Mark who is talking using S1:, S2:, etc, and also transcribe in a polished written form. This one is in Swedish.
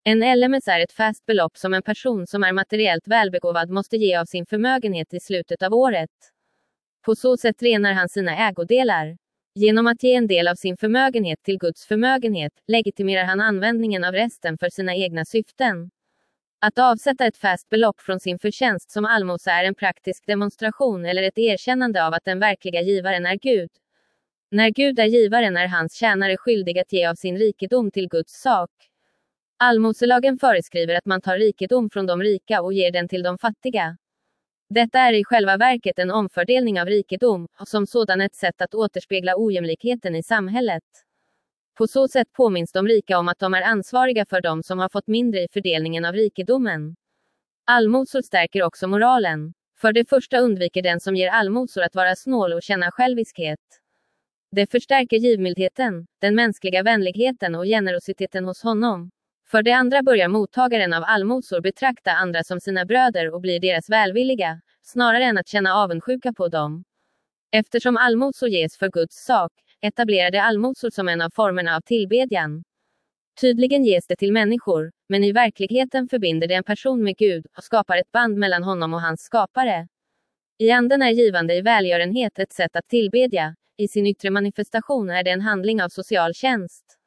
S1: En LMS är ett fast belopp som en person som är materiellt välbegåvad måste ge av sin förmögenhet i slutet av året. På så sätt renar han sina ägodelar. Genom att ge en del av sin förmögenhet till Guds förmögenhet, legitimerar han användningen av resten för sina egna syften. Att avsätta ett fast belopp från sin förtjänst som allmosa är en praktisk demonstration eller ett erkännande av att den verkliga givaren är Gud. När Gud är givaren är hans tjänare skyldig att ge av sin rikedom till Guds sak. Allmoselagen föreskriver att man tar rikedom från de rika och ger den till de fattiga. Detta är i själva verket en omfördelning av rikedom, och som sådan ett sätt att återspegla ojämlikheten i samhället. På så sätt påminns de rika om att de är ansvariga för dem som har fått mindre i fördelningen av rikedomen. Allmosor stärker också moralen. För det första undviker den som ger allmosor att vara snål och känna själviskhet. Det förstärker givmildheten, den mänskliga vänligheten och generositeten hos honom. För det andra börjar mottagaren av allmosor betrakta andra som sina bröder och blir deras välvilliga, snarare än att känna avundsjuka på dem. Eftersom allmosor ges för Guds sak, etablerar det allmosor som en av formerna av tillbedjan. Tydligen ges det till människor, men i verkligheten förbinder det en person med Gud och skapar ett band mellan honom och hans skapare. I anden är givande i välgörenhet ett sätt att tillbedja, i sin yttre manifestation är det en handling av social tjänst.